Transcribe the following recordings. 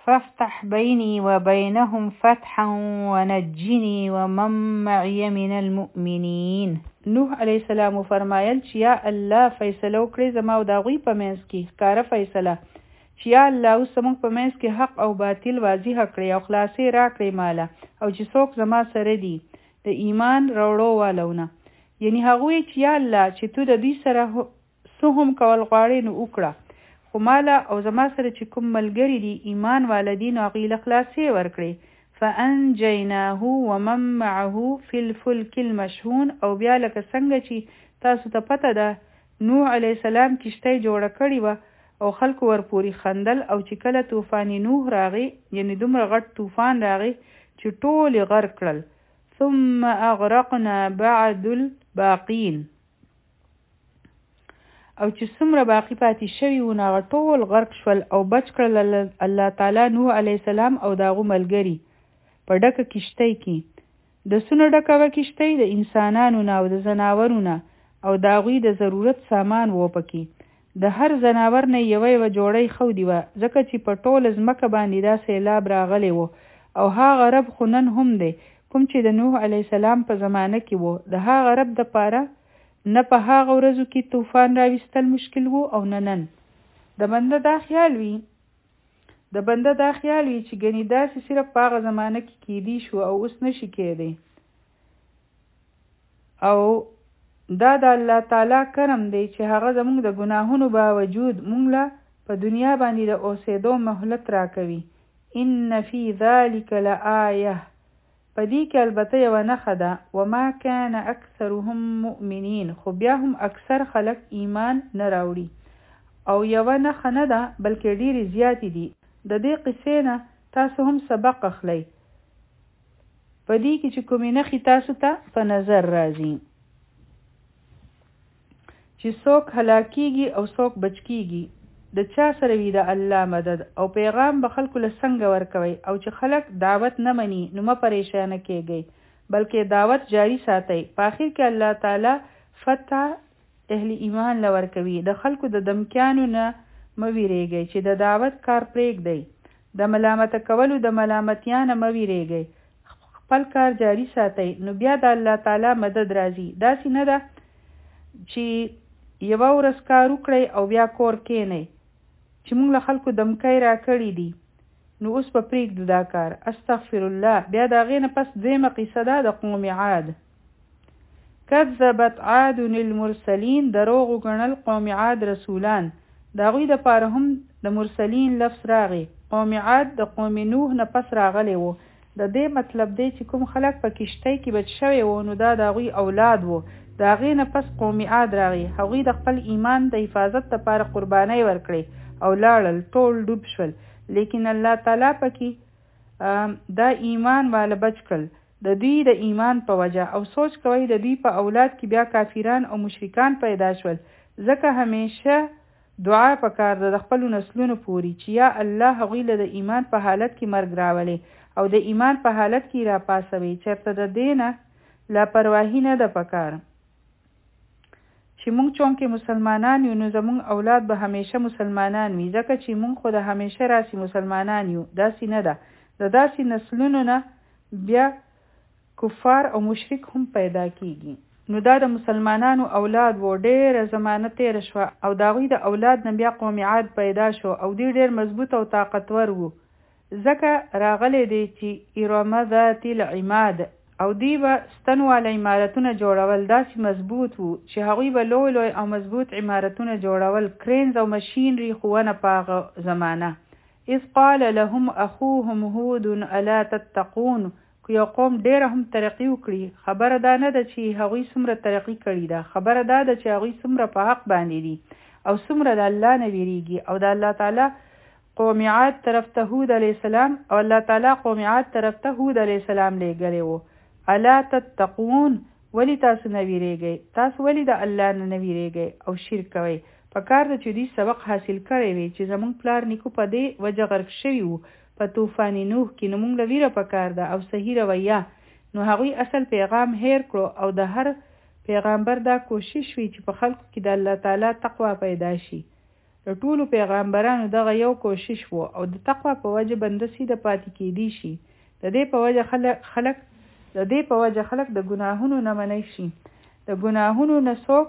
فافتح بيني وبينهم فتحا ونجني ومن معي من المؤمنين. نوح علیه السلام فرمایل چې یا الله فیصله وکړي زما او د هغوی په منځ کې ښکاره فیصله، چې یا الله اوس زموږ په منځ کې حق او باطل واضح کړي او خلاصې راکړي ماله، او چې څوک زما سره دي د ایمان راوړو والونه، یعنی هغوی چې یا الله چې تو د دوی سره څه هم کول غواړې نو وکړه، خو ماله او زما سره چې کوم ملګري دي ایمان والدي نو هغوی له خلاصې ورکړي. فانجیناه ومن معه فی الفلک المشحون. او بیا لکه څنګه چې تاسو ته پته ده نوح علیه السلام کشتۍ جوړه کړې وه او خلکو ورپورې خندل، او چې کله طوفان نوح راغی یعنی دومره غټ طوفان راغی چې ټول یې غرق کړل. ثم اغرقنا بعد الباقین. او چې څومره باقی پاتې شوي وو هغه ټول غرق شول او بچ کړل الله تعالی نوح علیه السلام او د هغو ملګري په ډکه کشتۍ کې. د څونه ډکه وه کشتۍ؟ د انسانانو نه او د ځناورو نه او د هغوی د ضرورت سامان و پکې. د هر ځناور نه یوه جوړۍ ښودې وه، ځکه چې په ټوله ځمکه باندې دا سیلاب راغلی و. او هغه رب خو نن هم دی کوم چې د نوح علیه السلام په زمانه کې و، د هغه رب دپاره نه په هغه ورځو کې طوفان راوستل مشکل وو او نه نن. د بنده دا خیال وي چې ګنې داسې صرف په هغه زمانه کې کیدی شو او اوس نشي کېدی. او دا د الله تعالی کرم دی چې هغه زموږ د ګناهونو باوجود موږ له په دنیا باندې د اوسېدو مهلت راکوي. ان فی ذلک لآیه. په دې کې البته یوه نښه ده، وما کان اکثرهم مؤمنین، خو بیا هم اکثر خلک ایمان نه راوړي. او یوه نښه نه ده بلکې ډېرې زیاتې دي. د دې قصې نه تاسو هم سبق اخلئ. په دې کې چې کومې نښې تاسو ته په نظر راځي چې څوک هلاکیږي او څوک بچ کیږي، د چا سره وي د الله مدد، او پیغام به خلکو له څنګه ورکوي، او چې خلک دعوت نه مني نو مه پریشانه کیږئ بلکې دعوت جاری ساتئ. په آخر کې الله تعالی فتح اهل ایمان له ورکوي. د خلکو د دمکیانو نه مه ویریږئ چې د دعوت کار پرېږدئ، د ملامته کولو د ملامتیا نه مه ویریږئ، خپل کار جاری ساتئ، نو بیا د الله تعالی مدد راځي. داسې نه ده چې یوه ورځ کار وکړئ او بیا کور کېنئ چې موږ له خلکو دمکی را کړي دي نو اوس به پرېږدو دا کار. استغفر الله. بیا د هغې نه پس دویمه قصه ده د قوم عاد. کذبت عاد المرسلین. دروغ وګڼل قوم عاد رسولان. د هغوی دپاره هم د مرسلین لفظ راغی. قوم عاد د قوم نوح نه پس راغلی و. د دې مطلب دی چې کوم خلک په کشتۍ کې بچ شوی و نو دا د هغوی اولاد و. د هغې نه پس قوم عاد راغی. هغوی د خپل ایمان د حفاظت دپاره قربانۍ ورکړې او لاړل، ټول ډوب شول، لیکن الله تعالی پکې دا ایمان والا بچ کړل د دوی د ایمان په وجه. او سوچ کوئ د دوی په اولاد کې بیا کافران او مشرکان پیدا شول. ځکه همیشه دعا پکار ده د خپلو نسلونو پورې چې یا الله هغوی له د ایمان په حالت کې مرګ راولي او د ایمان په حالت کې را پاسوي. چېرته د دې نه لاپرواهي نه ده پکار چې مونږ چونکې مسلمانان یو نو زمونږ اولاد به همیشه مسلمانان وي، ځکه چې مونږ خو د همیشه راسي مسلمانان یو. داسې نه ده. د داسې نسلونو نه بیا کفار او مشرک هم پیدا کیږي. نو دا د مسلمانانو اولاد و. ډېره زمانه تېره شوه او د هغوی د اولاد نه بیا قوم عاد پیدا شو او دوی ډېر مضبوط او طاقتور وو. ځکه راغلی دی چې ارم ذات العماد، او دوی به ستنواله عمارتونه جوړول، داسې مضبوط وو چې هغوی به لوی لوی او مضبوط عمارتونه جوړول، کرینز او مشینری ښوونه په هغه زمانه. اذ قال لهم اخوهم هود الا تتقون. که یو قوم ډېره هم ترقي وکړي، خبره دا نه ده چې هغوی څومره ترقي کړي ده، خبره دا ده چې هغوی څومره په حق باندې دي او څومره د الله نه ویریږي. او د الله تعالی قوم عاد طرف ته هود علیه السلام او الله تعالی قوم عاد طرف ته هود علیه السلام لیږلی و. الا تتقون. ولی تاسو نه ویریږئ؟ تاسو ولی د الله نه ویریږئ او شرک کوئ؟ په کار ده چې دوی سبق حاصل کړی وي چې زمونږ پلار نیکو په دې وجه غرق شوي وو په طوفان نوح کې، نو موږ له ویره په کار ده او صحیح رویه. نو هغوی اصل پیغام هیر کړو او د هر پیغمبر دا کوشش وي چې په خلکو کې د الله تعالی تقوا پیدا شي. د ټولو پیغمبرانو دغه یو کوشش وو او د تقوا په وجه بنده سیده پاتې کېدی شي. د دې په وجه خلک د ګناهونو نه منع شي. د ګناهونو نه څوک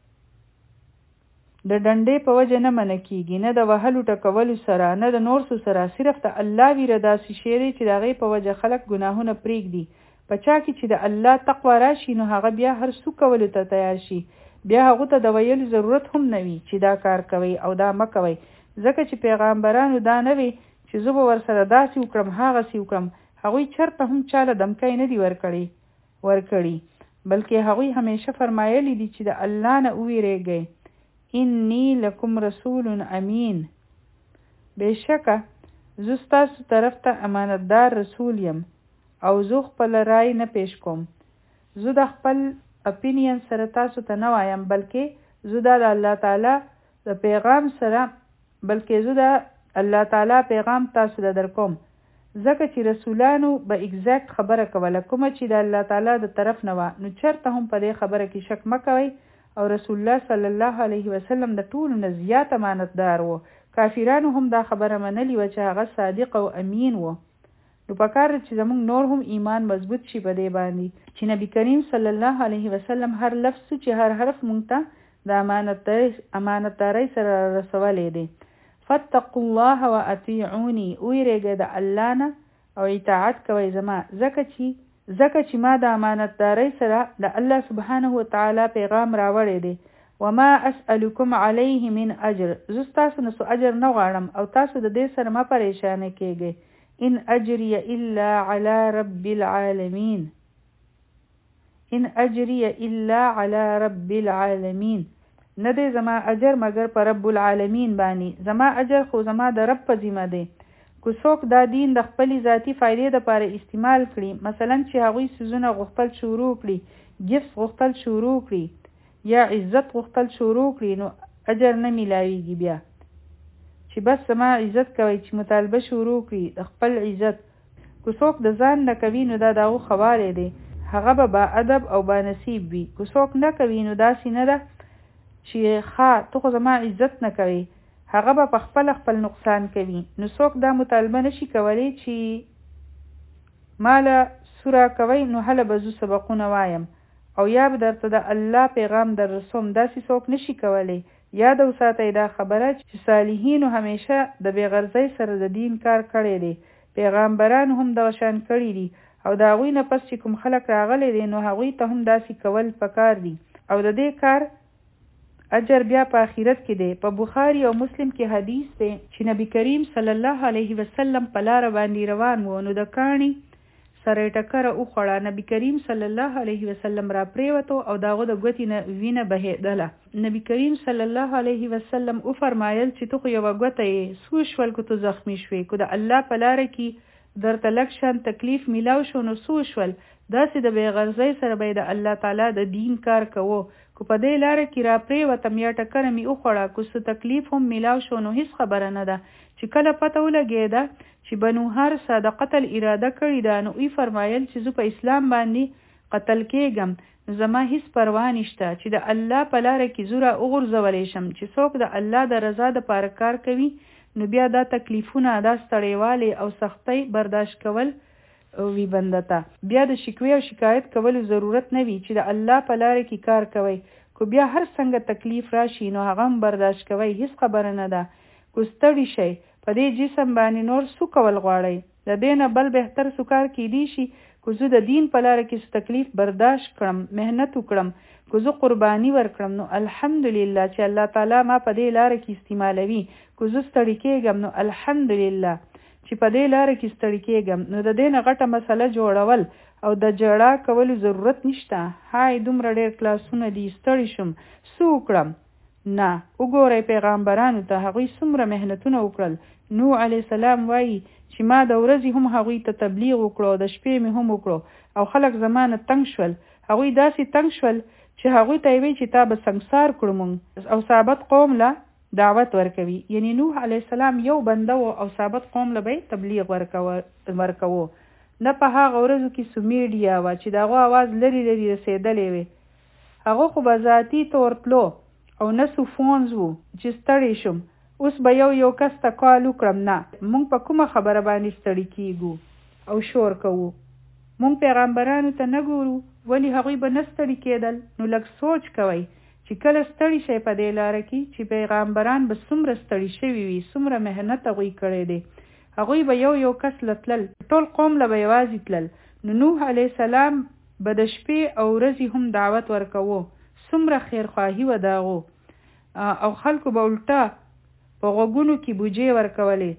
د ډنډې په وجه نه منع کیږي، نه د وهلو ټکولو سره، نه د نور څه سره. صرف د الله ویره داسې شی دی چې د هغې په وجه خلک ګناهونه پرېږدي. په چا کې چې د الله تقوا راشي نو هغه بیا هر څه کولو ته تیار شي. بیا هغه ته د ویلو ضرورت هم نه وي چې دا کار کوي او دا مه کوئ، ځکه چې پیغمبرانو دا نه وي چې زه به ورسره داسې وکړم هغسې وکړم. هغوی چرته هم چاله دمکی نه دي ورکړي، بلکې هغوی همیشه فرمایلی دي چې د الله نه وویریږئ، انی لکم رسول امین، بېشکه زه ستاسو طرف ته امانتدار رسول یم او زه خپل رای نه پیش کوم. زه د خپل اپینین سره تاسو ته نه وایم، بلکې زه د الله تعالی د پیغام تاسو ته درکوم، ځکه چې رسولانو به اگزیکټ خبره کوله کومه چې د الله تعالی د طرف نه وه. نو چرته هم په دې خبره کې شک مه کوئ. او رسول الله صلی الله علیه وسلم د ټولو نه زیات امانتدار و. کافرانو هم دا خبره منلی و چې هغه صادق او امین و. نو پکار چې زموږ نور هم ایمان مضبوط شي په دې باندې چې نبی کریم صلی الله علیه وسلم هر لفظ چې هر حرف مونږ ته د امانتدارۍ سره رسولی دی. فاتقوا الله واطیعوني، ویریږئ د الله نه او اطاعت کوئ زما، ځکه چې ما د امانتدارۍ سره د الله سبحانه وتعالی پیغام راوړی دی. وما اسألکم علیه من اجر، زه ستاسو نه څه اجر نه غواړم او تاسو د دې سره مه پریشانه کیږئ. ان اجری الا علی رب العالمین، نه دی زما اجر مگر په رب العالمین باندې. زما اجر خو زما د رب په ذمه دی. که څوک دا دین د خپلې ذاتي فایدې دپاره استعمال کړي، مثلا چې هغوی څیزونه غوښتل شروع کړي، ګفت غوښتل شروع کړي یا عزت غوښتل شروع کړي، نو اجر نه میلاویږي. بیا چې بس زما عزت کوي چې مطالبه شروع کړي د خپل عزت. که څوک د ځان نه کوي نو دا دغه خوالی دی، هغه به با ادب او با نصیب وي. که څوک نه کوي نو داسې نه ده چې ته خو زما عزت نه کوي، هغه به په خپل نقصان کوي. نو څوک دا مطالبه نشي کولی چې ماله سوره کوي نو هله به زه سبقونه وایم او یا به درته د الله پیغام در رسوم، داسې څوک نشي کولی. یاد وساتئ دا خبره چې صالحینو همیشه د بېغرضۍ سره د دین کار کړی دی. پیغمبرانو هم دغه شان کړي دي او د هغوی نه پس چې کوم خلک راغلی دی نو هغوی ته هم داسې کول پکار دي. او د دې کار اجر بیا په آخرت کې دی. په بخاری او مسلم کې حدیث دی چې نبی کریم صلی الله علیه وسلم په لاره باندې روان و، نو د کاڼي سره یې ټکره وخوړه. نبی کریم صلی الله علیه وسلم را پریوتو او د هغه د ګوتې نه وینه بهېدله. نبی کریم صلی الله علیه وسلم وفرمایل چې ته خو یوه ګوته یې، څو شول که ته زخمي شوې، که د الله په لاره کې درته لږ شان تکلیف میلاو شو نو څو شول. داسې د بېغرضۍ سره به د الله تعالی د دین کار کوو. که په دې لاره کې را پریوتم یا ټکره مې وخوړه، که څه تکلیف هم میلاو شو نو هیڅ خبره نه ده. چې کله پته ولګېده چې بنو حارثه د قتل اراده کړې ده، نو وی فرمایل چې زه په اسلام باندې قتل کېږم، نو زما هیڅ پروا نشته چې د الله په لاره کې زه را وغورځولی شم. چې څوک د الله د رضا دپاره کار کوي نو بیا دا تکلیفونه، دا ستړیوالی او سختۍ برداشت کول وی بنده ته. بیا د شکوې او شکایت کولو ضرورت نه وي چې د الله په لاره کې کار کوئ. که بیا هر څنګه تکلیف راشي نو هغه هم برداشت کوئ، هیڅ خبره نه ده. که ستړي شئ په دې جسم باندې نور څه کول غواړئ، د دې نه بل بهتر څه کار کیدی شي. که زه د دین په لاره کې څه تکلیف برداشت کړم، محنت وکړم، که زه قرباني ورکړم، نو الحمدلله چې الله تعالی ما په دې لاره کې استعمالوي. که زه ستړي کېږم نو الحمدلله چې په دې لاره کې ستړي کېږم. نو د دې نه غټه مسله جوړول او د جړا کولو ضرورت نشته. هاي دومره ډېر کلاسونه دي، ستړي شم، څه وکړم؟ نه، وګورئ پیغمبرانو ته هغوی څومره محنتونه وکړل. نوح علیه السلام وایي چې ما د ورځې هم هغوی ته تبلیغ وکړو، د شپې مې هم وکړو او خلک زما نه تنګ شول. هغوی داسې تنګ شول چې هغوی ته یې وی چې تا به سنګسار کړو مونږ. او ثابت قوم له دعوت ورکوي، یعنی نوح علیه السلام یو بنده و او ثابت قوم له به تبلیغ ورکوو. نه په هغه ورځو کې څه میډیا وه چې د هغو اواز لرې لرې رسېدلی وي. هغه خو به ذاتي طور تلو او نه څه فونز و چې ستړی شم اوس به یو کس ته کال وکړم، نه، مونږ په کومه خبره باندې ستړي کیږو او شور کوو. مونږ پیغمبرانو ته نه ګورو، ولی هغوی به نه ستړي کېدل. نو لږ سوچ کوئ چې کله ستړي شئ په دې لاره کې چې پیغمبران به څومره ستړي شوي وي، څومره محنت هغوی کړی دی. هغوی به یو کس لتلل، ټول قوم له به یوازې تلل. نو نوح علیه السلام به د شپې او ورځې هم دعوت ورکوو، څومره خیرخواهي و داغو، او خلکو به الټا په غوږونو کې بوجې ورکولې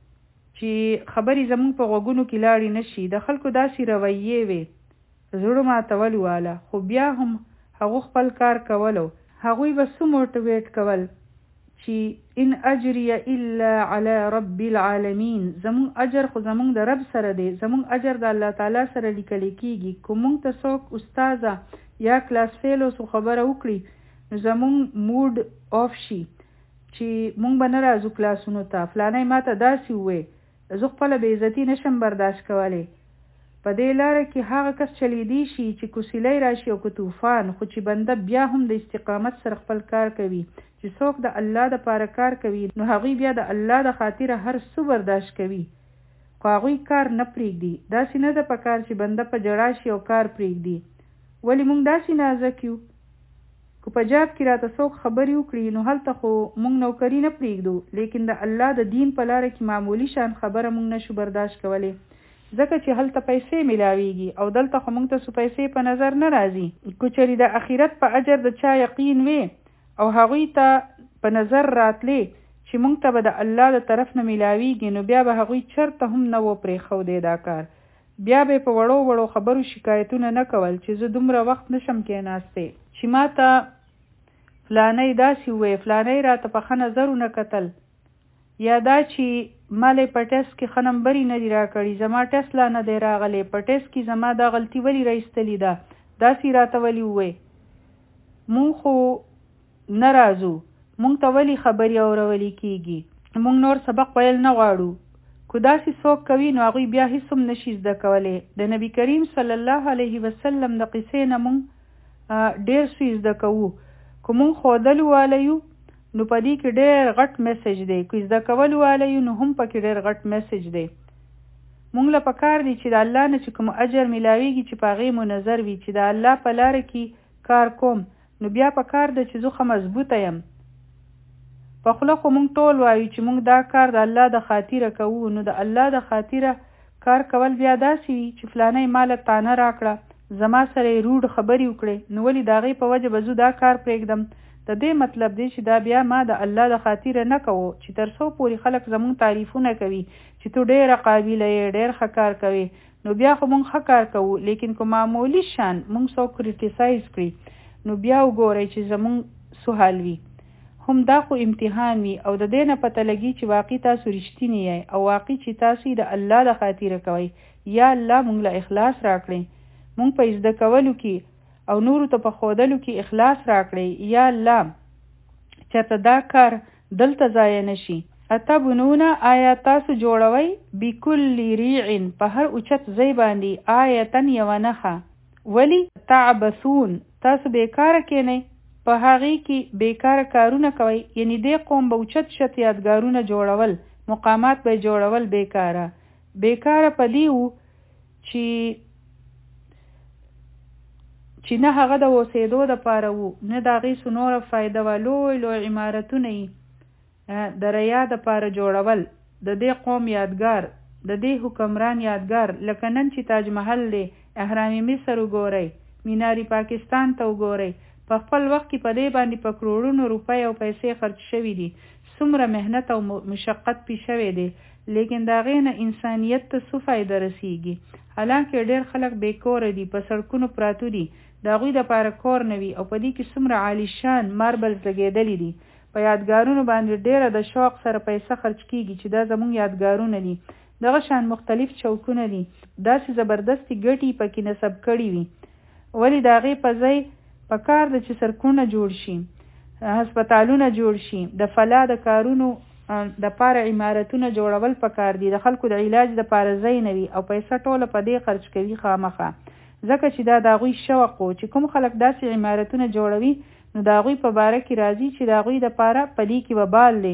چې خبرې زمونږ په غوږونو کې لاړې نشي. د خلکو داسې رویې وې زړه ماتولو والا، خو بیا هم هغو خپل کار کولو. هغوی به څه موټیویټ کول چې ان اجری الا علی رب العالمین، زمونږ اجر خو زمونږ د رب سره دی، زمونږ اجر د الله تعالی سره لیکل کیږي. که مونږ ته څوک استاذه یا کلاس فیلو سو خبره وکړي نو زمونږ موډ آف شي چې مونږ به نه راځو کلاسونو ته، فلانی ما ته داسې ووې، زه خپله بې عزتي نشم برداشت کولی. په دې لاره کې هغه کس چلیدی شي چې کوسیلی راشي او که طوفان، خو چې بنده بیا هم د استقامت سره خپل کار کوي. چې څوک د الله د پاره کار کوي نو هغوی بیا د الله د خاطره هر څه برداشت کوي، خو هغوی کار نه پرېږدي. داسې نه ده پکار چې بنده په جړا شي او کار پرېږدي. ولی مونږ داسې نازک یو، که په جاب کې راته څوک خبرې وکړي نو هلته خو مونږ نوکري نه پرېږدو، لیکن د الله د دین په لاره کې معمولی شان خبره مونږ نشو برداشت کولی، ځکه چې هلته پیسې ملاویږي او دلته خو مونږ ته څو پیسې په نظر نه راځي. که چېرې د آخرت په اجر د چا یقین وي او هغوی ته په نظر راتلې چې مونږ ته به د الله د طرف نه ملاویږي، نو بیا به هغوی چرته هم نه و پرېښودی دا کار. بیا به په وړو خبرو شکایتونه نه کول چې زه دومره وخت نشم کېناستی، چې ما ته فلانی داسې ووی، فلانی راته په ښه نظرونه کتل، یا دا چې مالی په ټیسټ کې ښه نمبرې نه دي راکړي، زما ټیسټ لا نه دی راغلی، په ټیسټ کې زما دا غلطي ولې رایستلې ده، داسې راته ولې ووی. مونږ خو نه راځو، مونږ ته ولې خبرې اورولې کېږي، مونږ نور سبق ویل نه غواړو. که داسې څوک کوي نو هغوی بیا هېڅ هم نشي زده کولی. د نبي کریم صلی الله علیه وسلم د قصې نه مونږ ډېر څه زده کوو. که مونږ ښودلو والی یو نو په دې کې ډېر غټ میسج دی، که زده کولو والی یو نو هم پکې ډېر غټ میسج دی. مونږ له پکار دی چې د الله نه چې کوم اجر ملاویږي چې په هغې مو نظر وي، چې د الله په لاره کې کار کوم نو بیا پکار دی چې زه ښه مضبوطه یم. په خوله خو مونږ ټول وایو چې مونږ دا کار د الله د خاطره کوو، نو د الله د خاطره کار کول بیا داسې وي چې فلانی ماله تانه راکړه، زما سره یې روډ خبرې وکړې، نو ولې د هغې په وجه به زه دا کار پرېږدم. د دې مطلب دی چې دا بیا ما د الله د خاطره نه کوو، چې تر څو پورې خلک زمونږ تعریفونه کوي چې تو ډېره قابله یې، ډېر ښه کار کوي، نو بیا خو مونږ ښه کار کوو. لیکن که معمولی شان مونږ څوک کریټیسایز کړي نو بیا وګورئ چې زمونږ څه حال وي. هم دا خو امتحان وي او د دې نه پته لګي چې واقعي تاسو رښتینی یې او واقعي چې تاسو د الله د خاطره کوئ. یا الله مونږ له اخلاص راکړئ، مونږ په زده کولو کې او نورو ته په ښودلو کې اخلاص راکړئ. یا الله چېرته دا کار دلته ضایع نشي. اتبنون، آیا تاسو جوړوئ بکل ریع، په هر اوچت ځای باندې آیتن یوه نښه، ولی تعبثون، تاسو بیکاره کینئ، په هغې کې بیکاره کارونه کوئ. یعنی دې قوم به اوچت شت یادګارونه جوړول، مقامات به جوړول بیکاره په دې وو چې نه هغه د اوسېدو دپاره وو، نه د هغې څه نوره فایده وه. لوی عمارتونه یې د ریا دپاره جوړول، د دې قوم یادګار، د دې حکمران یادګار. لکه نن چې تاج محل دی، اهرام مصر وګورئ، میناري پاکستان ته وګورئ، په خپل وخت کې په دې باندې په کروڑونو روپۍ او پیسې خرچ شوي دي، څومره محنت او مشقت پې شوی دی، لیکن د هغې نه انسانیت ته څه فایده رسیږي. حالانکه ډېر خلک بېکوره دي، په سړکونو پراته دي، د هغوی دپاره کور نه وي، او په دې کې څومره عالیشان ماربلز لګېدلي دي. په یادګارونو باندې ډېره د شوق سره پیسه خرچ کیږي چې دا زموږ یادګارونه دي. دغه شان مختلف چوکونه دي، داسې زبردستې ګټې پکې نصب کړي وي. ولې د هغې په ځای پکار ده چې سړکونه جوړ شي، هسپتالونه جوړ شي، د فلاح د کارونو دپاره عمارتونه جوړول پکار دي، د خلکو د علاج دپاره ځای نه وي او پیسه ټوله په دې خرچ کوي خامخه. ځکه چې دا د هغوی شوق و چې کوم خلک داسې عمارتونه جوړوي نو د هغوی په باره کې راځي چې د هغوی دپاره په دې کې وبال دی،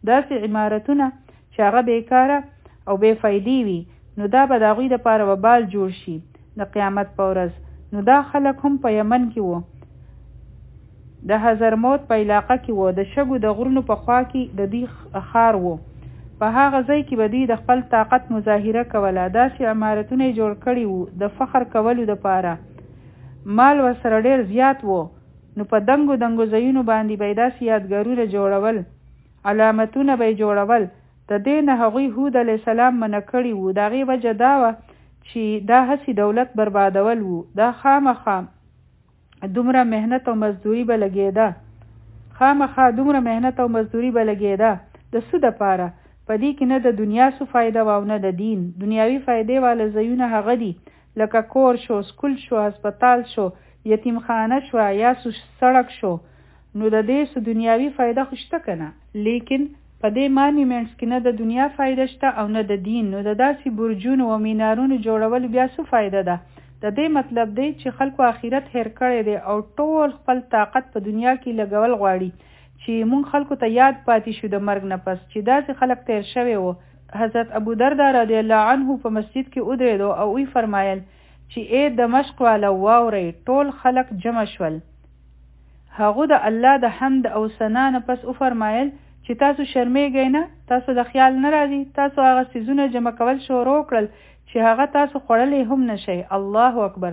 داسې عمارتونه چې هغه بیکاره او بې فایدې وي، نو دا به د هغوی دپاره وبال جوړ شي د قیامت په ورځ. نو دا خلک هم په یمن کې وو، د حضرموت په علاقه کې وو، د شګو د غرونو په خوا کې د دوی ښار وو. په هغه ځای کې به دوی د خپل طاقت مظاهره کوله. داسې عمارتونه یې جوړ کړي وو د فخر کولو دپاره. مال ورسره ډېر زیات وو، نو په دنګو دنګو ځایونو باندې به یې داسې یادګارونه جوړول، علامتونه به یې جوړول. د دې نه هغوی هود علیه السلام منع کړي وو. د هغې وجه دا وه چې دا هسې دولت بربادول وو. دا خامخا دومره محنت او مزدوري به لګېده، دومره محنت او مزدوري به لګېده د څه دپاره؟ په دې کې نه د دنیا څه فایده وه او نه د دین. دنیاوي فایدې واله ځایونه هغه دي لکه کور شو، سکول شو، هسپتال شو، یتیمخانه شو یا سړک شو. نو د دې څه دنیاوي فایده خو شته که نه؟ لیکن په دې مانیمنټس کې نه د دنیا فایده شته او نه د دین. نو د داسې برجونو او مینارونو جوړول بیا څه فایده ده؟ د دې مطلب دی چې خلکو آخرت هیر کړی دی او ټول خپل طاقت په دنیا کې لګول غواړي چې مونږ خلکو ته یاد پاتې شو د مرګ نه پس چې داسې خلک تیر شوی وو. حضرت ابو دردا رضی الله عنه په مسجد کې ودرېدو او وی فرمایل چې ای دمشق والا واورئ. ټول خلک جمع شول. هغه د الله د حمد او ثنا نه پس وفرمایل چې تاسو شرمېږئ نه؟ تاسو د خیال نه راځي؟ تاسو هغه څیزونه جمع کول شروع کړل چې هغه تاسو خوړلی هم نشئ. الله اکبر.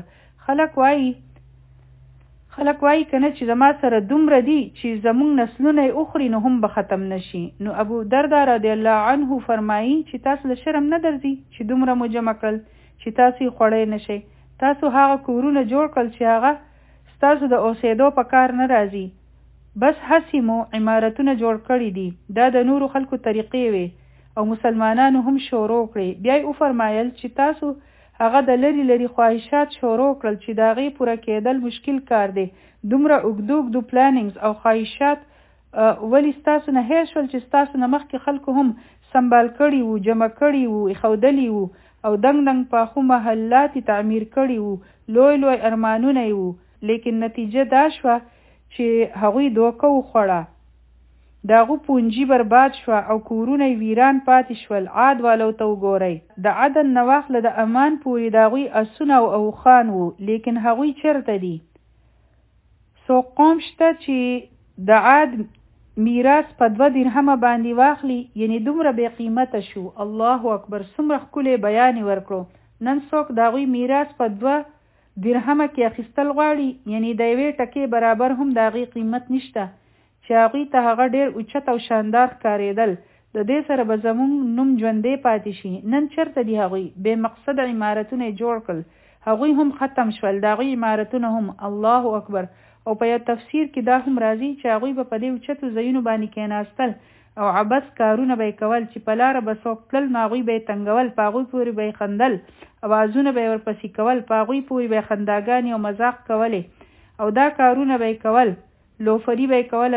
خلک وایي که نه چې زما سره دومره دي چې زمونږ نسلونه یې اخري نو هم به ختم نشي. نو ابو دردا رضی الله عنه فرمایي چې تاسو له شرم نه درځي چې دومره مو جمع کړل چې تاسو یې خوړی نشئ. تاسو هغه کورونه جوړ کړل چې هغه ستاسو د اوسېدو په کار نه راځي، بس هسې مو عمارتونه جوړ کړي دي. دا د نورو خلکو طریقې وي او مسلمانانو هم شروع کړي. بیا یې وفرمایل چې تاسو هغه د لري لري خواهشات شروع کړل چې د هغې پوره کېدل مشکل کار دی. دومره اوږدو پلانینګز او خواهشات ولې ستاسو نه هیر شول چې ستاسو نه مخکې خلکو هم سنبال کړي وو، جمع کړي وو، ایښودلي وو او دنګ دنګ پاخو محلات تعمیر کړي وو، لوی لوی ارمانونه وو. لیکن نتیجه دا شوه چې هغوی دوکه وخوړه، د هغو پونجي برباد شوه او کورونه ویران پاتې شول. عاد والو ته وګورئ، د عدن نه واخله د امان پورې د هغوی اسونه او اوښان وو، لیکن هغوی چېرته دي؟ څو قوم شته چې د عاد میراث په 2 درهمه باندې واخلي، یعنی دومره بې قیمته شو. الله اکبر. څومره ښکلی بیان یې ورکړو. نن څوک د هغوی میراث په 2 درهمه کې اخیستل غواړي، یعنی د یوې ټکې برابر هم د هغې قیمت نشته چې هغوی ته هغه ډېر اوچت او شاندار ښکارېدل. د دې سره به زموږ نوم ژوندی پاتې شي. نن چېرته دي هغوی؟ بې مقصده عمارتونه یې جوړ کړل، هغوی هم ختم شول، د هغوی عمارتونه هم. الله اکبر. او په یو تفسیر کې دا هم راځي چې هغوی به په دې اوچتو ځایونو باندې کېناستل او عبث کارونه به یې کول چې په لاره به څوک تلل نو هغوی به یې تنګول، په هغوی پورې به یې خندل، اوازونه به یې ورپسې کول، په هغوی پورې به یې خنداګانې او مذاق کولې او دا کارونه به یې کول، لوفري به یې کوله.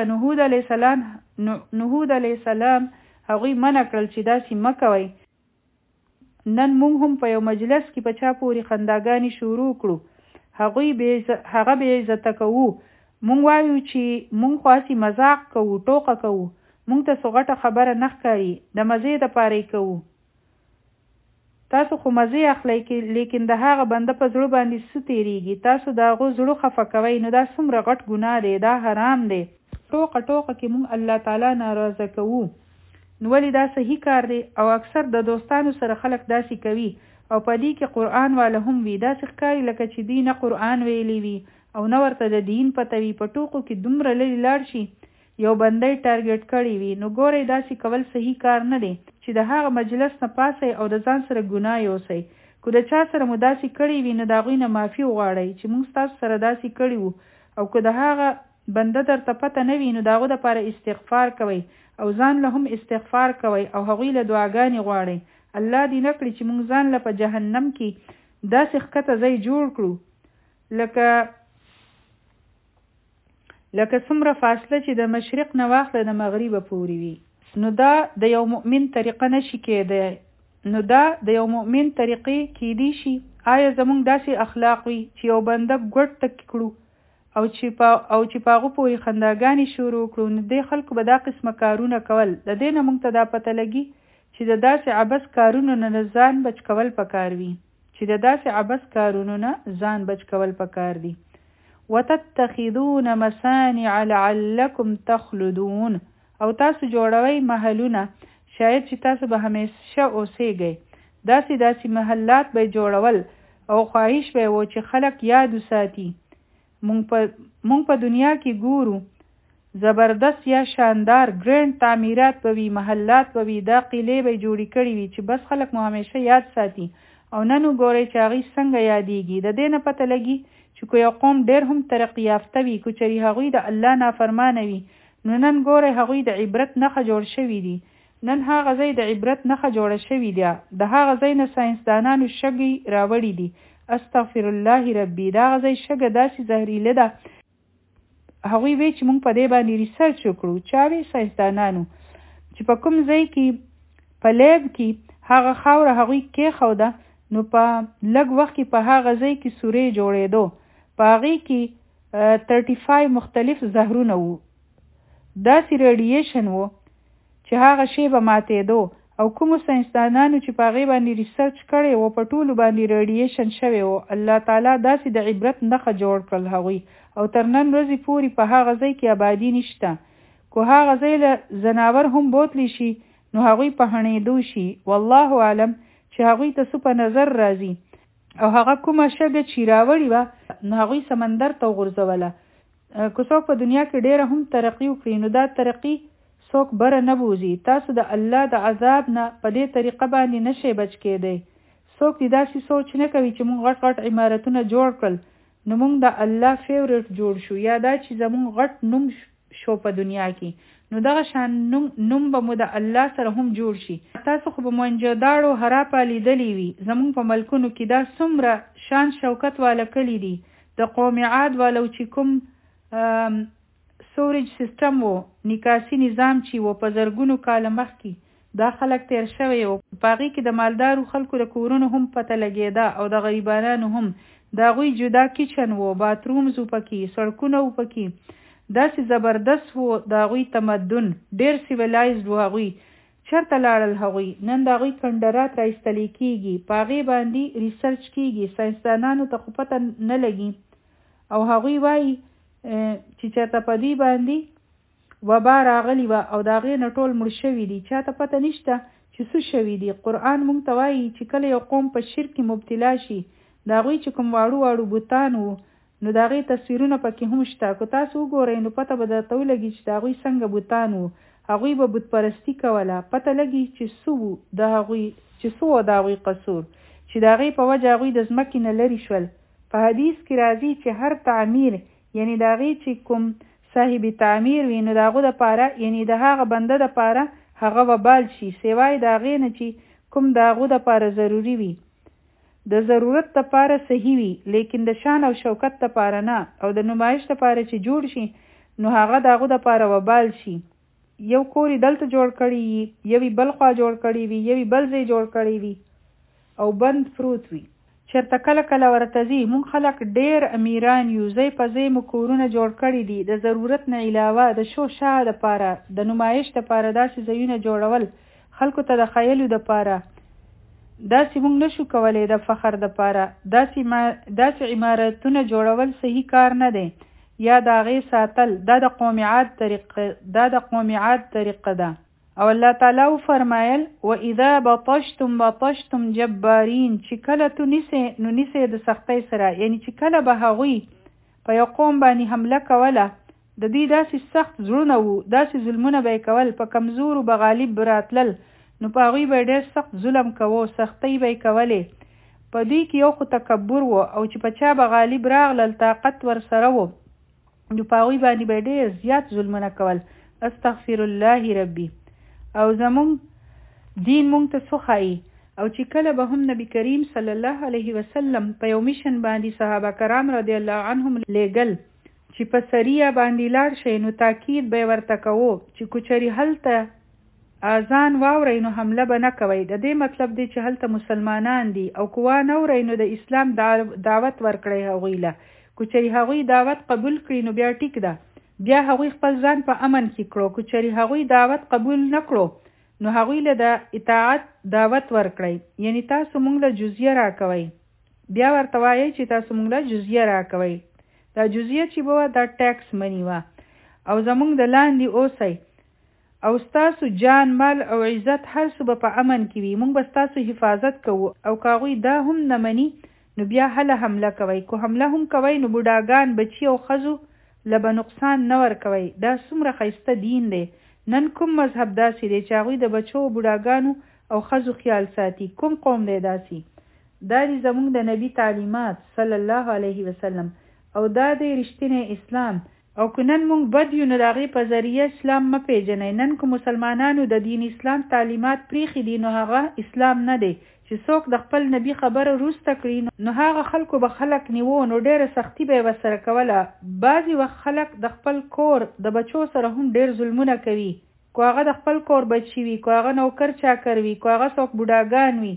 نهود علیه السلام هغوی منع کړل چې داسې مه کوئ. نن موږ هم په یو مجلس کې په چا پورې خنداګانې شروع کړو، هغه به عزته کوو. مونږ وایو چې مونږ خو هسې مذاق کوو، ټوقه کوو، مونږ ته څه غټه خبره نه ښکاري، د مزې دپاره یې کوو. تاسو خو مزې اخلئ، لیکن د هغه بنده په زړه باندې څه تېرېږي؟ تاسو د هغو زړه خفه کوئ. نو دا څومره غټ ګناه دی، دا حرام دی. ټوقه کې مونږ الله تعالی ناراضه کوو. نو ولې دا صحیح کار دی؟ او اکثر د دوستانو سره خلک داسې کوي او په دې کې قرآن والا هم وي. داسې ښکاري لکه چې دوی نه قرآن ویلی وي او نه ورته د دین پته وي. په ټوکو کې دومره لرې لاړ شي یو بنده یې ټارګېټ کړی وي. نو ګورئ داسې کول صحیح کار نه دی چې د هغه مجلس نه پاسئ او د ځان سره ګناه یوسئ. که د چا سره مو داسې کړی وي نو د هغوی نه معافي وغواړئ چې موږ ستاسو سره داسې کړي وو. او که د هغه بنده درته پته نه وي نو د هغو دپاره استغفار کوئ او ځان له هم استغفار کوئ او هغوی له دعاګانې غواړئ. الله دې نه کړي چې موږ ځان له په جهنم کې داسې ښکته ځای جوړ کړو لکه څومره فاصله چې د مشرق نه واخله د مغربه پورې وي. نو دا د یو مؤمن طریقه نشي کېدی. نو دا د یو مؤمن طریقې کېدی شي. آیا زموږ داسې اخلاق وي چې یو بنده ګوټ تک کړو او چې پاغو پورې خنداګانې شروع کړو، نو دې خلکو به دا قسمه کارونه کول. د دې نه موږ ته دا پته لګي چې د داسې عبث کارونو نه ځان بچ کول پکار وي، وتتخذون مصانع لعلکم تخلدون، او تاسو جوړوي محلونه شاید چې تاسو به همیشه اوسېږئ. داسې محلات به جوړول او خواهش به و چې خلک یاد وساتي. مونږ په دنیا کې ګورو زبردست یا شاندار ګرینډ تعمیرات به وي، محلات به وي، دا قلعې به جوړې کړي وي چې بس خلک مو همیشه یاد ساتي. او نن وګورئ چې هغوی څنګه یادېږي. د دې نه پته لګي چې که یو قوم ډېر هم ترقي یافته وي، که چېرې هغوی د الله نافرمانه وي، نو نن ګورئ هغوی د عبرت نښه جوړ شوي دي. نن هغه ځای د عبرت نښه جوړه شوې ده. د هغه ځای نه ساینسدانانو شګې راوړي دي. استغفر الله ربي، دا هغه ځای شګه داسې زهریله ده. هغوی وی چې موږ په دې باندې ریسرچ وکړو. چا وی؟ ساینسدانانو، چې په کوم ځای کې په لیب کې هغه خاوره هغوی کېښوده، نو په لږ وخت کې په هغه ځای کې سورې جوړېدو. په هغې کې 35 مختلف زهرونه وو. داسې ریډیشن وو چې هغه شی به ماتېدو. او کومو ساینسدانانو چې په هغې باندې ریسرچ کړی و، په ټولو باندې ریډیشن شوی و. الله تعالی داسې د عبرت نښه جوړ کړل هغوی. او تر نن ورځې پورې په هغه ځای کې آبادي نشته. که هغه ځای له ځناور هم بوتلی شي، نو هغوی په هڼېدو شي. والله اعلم چې هغوی ته څه په نظر راځي. او هغه کومه شګه چې راوړې وه، نو هغوی سمندر ته وغورځوله. که څوک په دنیا کې ډېره هم ترقي وکړي، نو دا ترقي څوک بره نه بوزي. تاسو د الله د عذاب نه په دې طریقه باندې نشئ بچ کېدی. څوک دې داسې سوچ نه کوي چې موږ غټ غټ عمارتونه جوړ کړل، نو موږ د الله فیورټ جوړ شو، یا دا چې زموږ غټ نوم شو په دنیا کې، نو دغه شان نوم به مو د الله سره هم جوړ شي. تاسو خو به موهنجوداړو هراپا لیدلی وي. زموږ په ملکونو کې دا څومره شان شوکت والا کلی دي. د قوم عاد والو چې کوم سورج سیستم وو، نکاسي نظام چې وو په زرګونو کاله مخکې، دا خلک تیر شوی وو. په هغې کې د مالدارو خلکو د کورونو هم پته لګېده، او د غریبانانو هم. د هغوی جدا کچن وو، باترومز وو پکې، سړکونه وو پکې. داسې زبردست وو د هغوی تمدن، ډېر سیویلایزډ وو هغوی. چېرته لاړل هغوی؟ نن د هغوی کنډرات رایستلی کېږي، په هغې باندې ریسرچ کېږي. ساینسدانانو ته خو پته نه لګي. او هغوی وایي چې چېرته په دوی باندې وبا راغلی وه، او د هغې نه ټول مړ شوي دي. چا ته پته نشته چې څه شوي دي. قرآن موږ ته وایي چې کله یو قوم په شرک کې مبتلا شي، د هغوی چې کوم واړو بوتان وو، نو د هغې تصویرونه پکې هم شته. که تاسو وګورئ، نو پته به درته ولګي چې د هغوی څنګه بوتان وو. هغوی به بت پرستي کوله. پته لګي چې څه وو د هغوی قصور، چې د هغې په وجه هغوی د ځمکې نه لرې شول. په حدیث کې راځي چې هر تعمیر، یعنی د هغې چې کوم صاحب تعمیر وي، نو د هغو دپاره، یعنی د هغه بنده دپاره هغه وبال شي، سوای د هغې نه چې کوم د هغو دپاره ضروري وي. د ضرورت دپاره صحیح وي، لیکن د شان او شوکت دپاره نه. او د نمایش دپاره چې جوړ شي، نو هغه د هغو دپاره وبال شي. یو کور یې دلته جوړ کړی وي، یوی بل خوا جوړ کړی وي، یوی بل ځای جوړ کړی وي، او بند پروت وي. چېرته کله کله ورته ځي. موږ خلک ډېر امیران یو، ځای په ځای مو کورونه جوړ کړي دي. د ضرورت نه علاوه د شو شاه دپاره، د نمایش دپاره داسې ځایونه جوړول، خلکو ته د خیلو دپاره. داسې موږ نشو کولی د فخر دپاره. داسې عمارتونه جوړول صحیح کار نه دی، یا د هغې ساتل. دا د قوم عاد طریقه ده. او الله تعالی فرمایل وَإِذَا بَطَشْتُمْ جَبَّارِينَ، چې کله تو نیسې، نو نیسې د سختۍ سره. یعنی چې کله به هغوی په یو قوم باندې حمله کوله، د دوی داسې سخت زړونه وو، داسې ظلمونه به یې کول، په کمزورو به غالب راتلل، نو په هغوی به ډېر سخت ظلم کوو، سختۍ به یې کولې. په دوی کې یو خو تکبر و، او چې په چا به غالب راغلل، طاقت ورسره و، نو په هغوی باندې به ډېر زیات ظلمونه کول. استغفر الله ربي. او زمونږ دین مونږ ته څه ښایي. او چې کله به هم نبی کریم صلی الله علیه وسلم په یو میشن باندې صحابه کرام رضی الله عنهم لیږل، چې په سریه باندې لاړ شئ، نو تاکید به یې ورته کوو چې کوچري هلته اذان واورئ، نو حمله به نه کوئ. د دې مطلب دی چې هلته مسلمانان دي، او که وانه اورئ، نو د اسلام دعوت ورکړئ هغوی له. کو چېرې هغوی دعوت قبول کړي نو بیا ټیک ده، بیا هغوی خپل ځان په امن کې کړو. کو چېرې هغوی دعوت قبول نه کړو نو هغوی له د اطاعت دعوت ورکړئ، یعنی تاسو مونږ له جزیه راکوئ. بیا ورته وایئ چې تاسو مونږ له جزیه راکوئ. دا جزیه چې به وه دا ټیکس منی وه، او زمونږ د لاندې اوسئ، او ستاسو جان مال او عزت هر څه به په امن کې وي. مونږ به ستاسو حفاظت کوو. او که هغوی دا هم نه مني نو بیا هله حمله کوئ. کو حمله هم کوئ نو بوډاګان، بچي او ښځو له به نقصان نه ورکوئ. دا څومره ښایسته دین دی. نن کوم مذهب داسې دی چې هغوی د بچو او بوډاګانو او ښځو خیال ساتي؟ کوم قوم دی داسې؟ دا دی زموږ د نبی تعلیمات صلی الله علیه وسلم، او دا دی رښتینی اسلام. او که نن مونږ بد یو نو د هغې په ذریعه اسلام مه پیژنئ. نن که مسلمانانو د دین اسلام تعلیمات پریښي دي نو هغه اسلام نه دی. چې څوک د خپل نبی خبره وروسته کړي نو هغه خلکو به خلک نیوه نو ډېره سختي به یې ورسره کوله. بعضې وخت خلک د خپل کور د بچو سره هم ډېر ظلمونه کوي، کو هغه د خپل کور بچي وي، کو هغه نوکر چاکر وي، کو هغه څوک بوډاګان وي،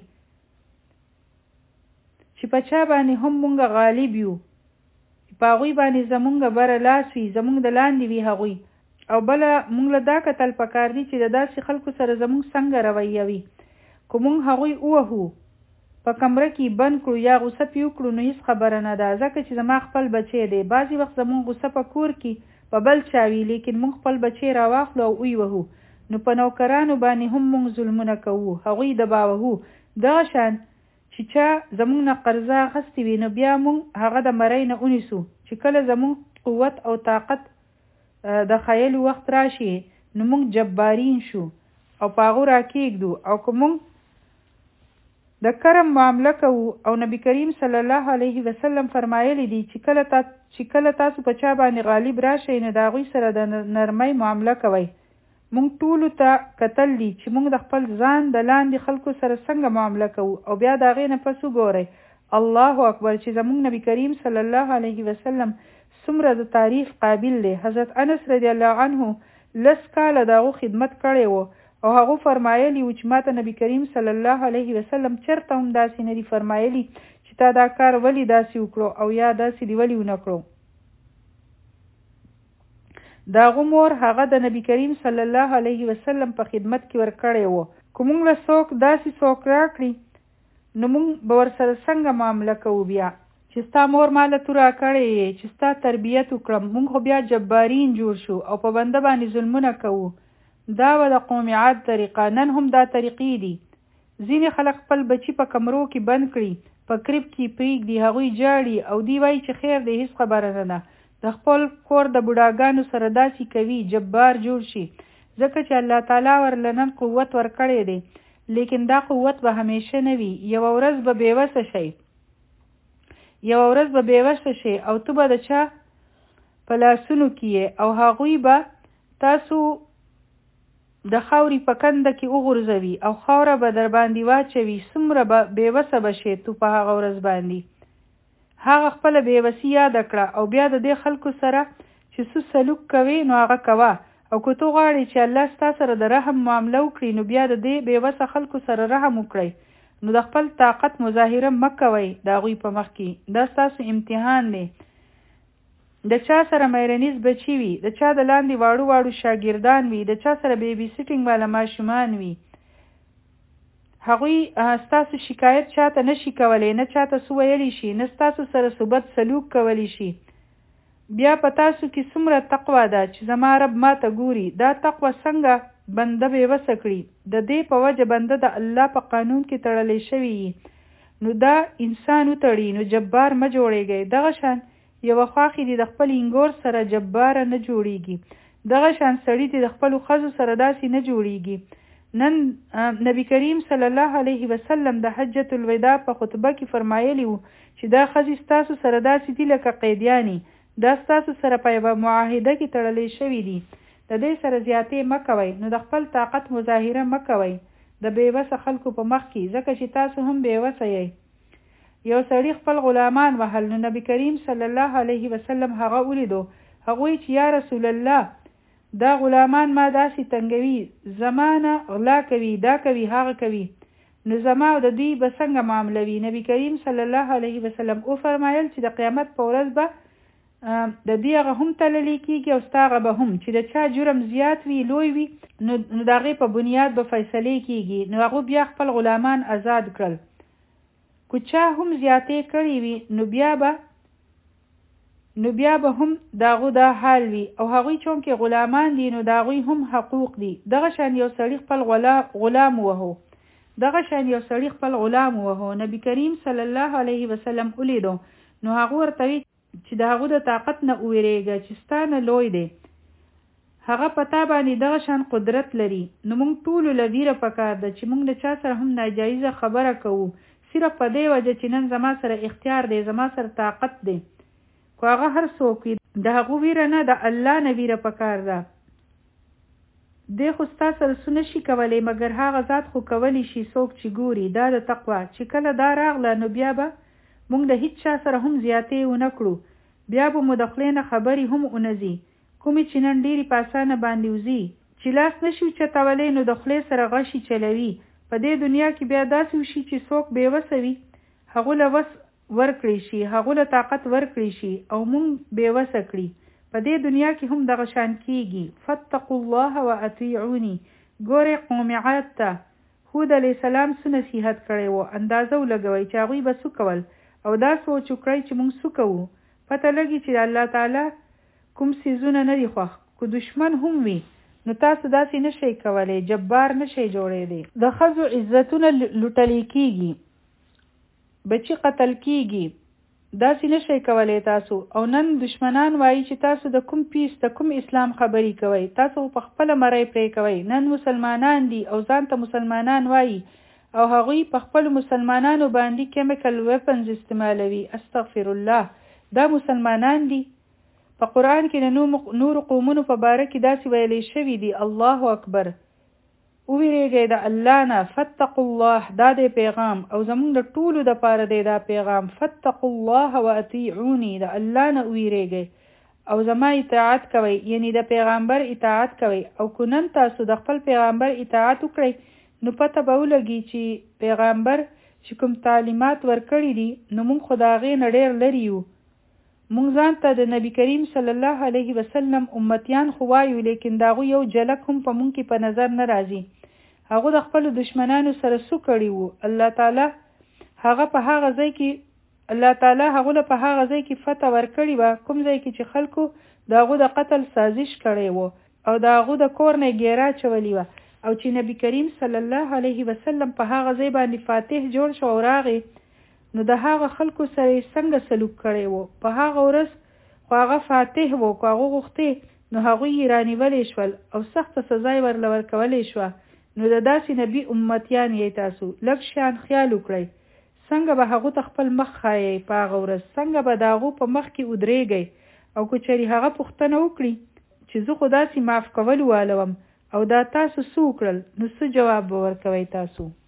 چې په چا باندې هم مونږ غالب یو، په هغوی باندې زمونږ بره لاس وي، زمونږ د لاندې وي هغوی. او بله مونږ له دا کتل پکار دي چې د داسې خلکو سره زمونږ څنګه رویه وي. که مونږ هغوی ووهو، په کمره کې بند کړو یا غوسه پې وکړو نو هېڅ خبره نه ده، ځکه چې زما خپل بچی دی. بعضې وخت زمونږ غوسه په کور کې په بل چا وي، لیکن مونږ خپل بچی راواخلو او ویوهو نو په نوکرانو باندې هم مونږ ظلمونه کوو، هغوی دباوهو. دغه شان چې چا زمونږ نه قرضه اخیستې وي نو بیا مونږ هغه د مرۍ نه ونیسو. چې کله زمونږ قوت او طاقت د خیلو وخت راشي نو مونږ جبارین شو او په هغو راکېږدو. او که مونږ د کرم معامله کوو، او نبی کریم صلی الله علیه وسلم فرمایلی دی چې کله تاسو په چا باندې غالب راشئ نو د هغوی سره د نرمۍ معامله کوئ. مونږ ټولو ته کتل دي چې مونږ د خپل ځان د لاندې خلکو سره څنګه معامله کوو، او بیا د هغې نه پس وګورئ الله اکبر چې زمونږ نبی کریم صلی الله علیه وسلم څومره د تعریف قابل دی. حضرت انس رضی الله عنه 10 کاله د هغو خدمت کړی و، او هغو فرمایلی و چې ما ته نبی کریم صلی الله علیه وسلم چرته هم داسې نه دي فرمایلی چې تا دا کار ولې داسې وکړو او یا داسې دی ولې ونه کړو. د هغو مور هغه د نبی کریم صلی الله علیه وسلم په خدمت کې ورکړی و. که مونږ له څوک داسې څوک راکړي نو مونږ به ورسره څنګه معامله کوو؟ بیا چې ستا مور ما له تو راکړی یې چې ستا تربیت وکړم، مونږ خو بیا جبارین جوړ شو او په بنده باندې ظلمونه کوو. دا و د قوم عاد طریقه. نن هم دا طریقې دي. ځینې خلک خپل بچي په کمرو کې بند کړي، په کریب کې پرېږدي، هغوی جاړي او دی وایي چې خیر دی، هېڅ خبره نه ده. د خپل کور د بوډاګانو سره داسې کوي جبار جوړ شي، ځکه چې الله تعالی ورله نن قوت ورکړی دی، لیکن دا قوت به همیشه نه وي. یوه ورځ به بېوسه شئ او تو به د چا په لاسونو کې یې، او هغوی به تاسو د خاورې په کنده کې وغورځوي او خاوره به در باندې واچوي. څومره به بېوسه به شې تو په هغه ورځ باندې. هغه خپله بېوسي یاده کړه او بیا د دې خلکو سره چې څه سلوک کوي نو هغه کوه. او که تو غواړې چې الله ستا سره د رحم معامله وکړي نو بیا د دې بېوسه خلکو سره رحم وکړئ. نو د خپل طاقت مظاهره مه کوئ د هغوی په مخ کې. دا ستاسو امتحان دی. د چا سره میرنیز بچي وي، د چا د لاندې واړو واړو شاګردان وي، د چا سره بیبي سیټینګ والا ماشومان وي، هغوی ستاسو شکایت چاته نشي کولی، نه چاته څه ویلی شي، نه ستاسو سره ثبت سلوک کولی شي. بیا په تاسو کې څومره تقوا ده چې زما رب ما ته ګوري. دا تقوا څنګه بنده بېوسه کړي؟ د دې په وجه بنده د الله په قانون کې تړلی شوي وي. نو دا انسان وتړي نو جبار مه جوړېږئ. دغه شان یوه خواښې دي د خپل انګور سره جباره نه جوړیږي. دغه شان سړي دي د خپلو ښځو سره داسې نه جوړیږي. نن نبی کریم صلی الله علیه وسلم د حجة الوداع په خطبه کې فرمایلی وو چې دا ښځې ستاسو سره داسې دي لکه قیدیانې، دا ستاسو سره په یوه معاهده کې تړلی شوي دي. د دې سره زیاتې مه کوئ. نو د خپل طاقت مظاهره مه کوئ د بېوسه خلکو په مخ کې، ځکه چې تاسو هم بېوسه یئ. یو سړي خپل غلامان وهل، نو نبی کریم صلی الله علیه وسلم هغه ولیدو. هغوی چې یا رسول الله دا غلامان ما داسې تنګوي، زمانه غلا کوي، دا کوي، هغه کوي، نو زما او د دوی به څنګه معامله وي؟ نبی کریم صلی الله علیه وسلم او فرمایل چې د قیامت په ورځ به د دې هغه هم تللی کېږي او ستا هغه به هم چې د چا جرم زیات وي لوی وي نو د هغې په بنیاد به فیصلې کېږي. نو هغه بیا خپل غلامان آزاد کړل. که چا هم زیاتې کړي وي نو بیا به هم د هغو دا حال وي او هغوی چونکې غلامان دي نو د هغوی هم حقوق دي. دغه شان یو سړي خپل غلام وهو. نبی کریم صلی الله علیه وسلم ولیدو نو هغه ورته چې د هغه د طاقت نه ویریږه چې ستانه لوی دی، هغه پتا باندې دغه شان قدرت لري. نو موږ ټول لویره پکار ده چې موږ د چا سره هم ناجایزه خبره کوو صرف په دې وجه چې نن زما سره اختیار دی، زما سره طاقت دی. خو هغه هر څوک د هغه ویره نه د الله نه ویره پکار ده. دی خو ستا سره څه نشي کولی مګر هغه ذات خو کولی شي څوک چې ګوري. دا د تقوا چې کله دا راغله نو بیا به موږ د هیڅ چا سره هم زیاتې ونه کړو، بیا به مو د خولې نه خبرې هم ونځي کومې چې نن ډېرې په اسانه باندې وځي چې لاس نشي چتولی نو د خولې سره غشي چلوي. په دې دنیا کې بیا داسې وشي چې څوک بېوسه وي هغو له وس ورکړی شي، هغو له طاقت ورکړی شي او موږ بېوسه کړي. په دې دنیا کې هم دغه شان کېږي. فاتقوا الله واطیعوني. ګورې قوم عاد ته هود علیه السلام څه نصیحت کړی و، اندازه ولګوئ چې هغوی به څه کول او دا سوچ وکړئ چې موږ څه کوو. پته لګي چې الله تعالی کوم څیزونه نه دي خوښ. که دشمن هم وي نو تاسو داسې نشئ کولی، جبار نشئ جوړېدی. د ښځو عزتونه لوټلی کېږي، بچي قتل کېږي، داسې نشئ کولی تاسو. او نن دشمنان وایي چې تاسو د کوم پیس د کوم اسلام خبرې کوئ، تاسو په خپله مرۍ پرې کوئ. نن مسلمانان دي او ځان ته مسلمانان وایي او هغوی په خپل مسلمانانو باندې کیمیکل ویپنز استعمالوي. استغفر الله، دا مسلمانان دي؟ په قرآن کې د نور قومونو په باره کې داسې ویلی شوي دي. الله اکبر. وویریږئ د الله نه. فاتقوا الله، دا دی پیغام او زمونږ د ټولو د پاره دی دا پیغام. فاتقوا الله واطیعوني، د الله نه وویریږئ او زما اطاعت کوئ، یعنی د پیغمبر اطاعت کوئ. او که نن تاسو د خپل پیغمبر اطاعت وکړئ نو پته به ولګي چې پیغمبر چې کوم تعلیمات ورکړي دي نو موږ خو د هغې نه ډېر لرې یو. موږ ځان ته د نبی کریم صلی الله علیه وسلم امتیان خو وایو، لیکن د هغوی یو جلک هم په موږ کې په نظر نه راځي. هغه د خپلو دشمنانو سره څه کړي وو. الله تعالی هغه له په هغه ځای کې فتح ورکړې وه کوم ځای کې چې خلکو د هغو د قتل سازش کړی و او د هغو د کور نه ګیره اچولې وه او چې نبی کریم صلی الله علیه وسلم په هغه ځای باندې فاتح جوړ شو او راغی نو د هغه خلکو سره څنګه سلوک کړی و. په هغه ورځ خو هغه فاتح و، که هغه غوښتې نو هغوی یې رانیولی شول او سخته سزا یې ورله ورکولی شوه. نو د داسې نبي امتیان یې تاسو لږ شیان خیال وکړئ، څنګه به هغو ته خپل مخ ښایئ په هغه ورځ، څنګه به د هغو په مخ کې ودرېږئ. او که چېرې هغه پوښتنه وکړي چې زه خو داسې معاف کولو والوم او دا تاسو څه وکړل نو څه جواب به ورکوئ تاسو؟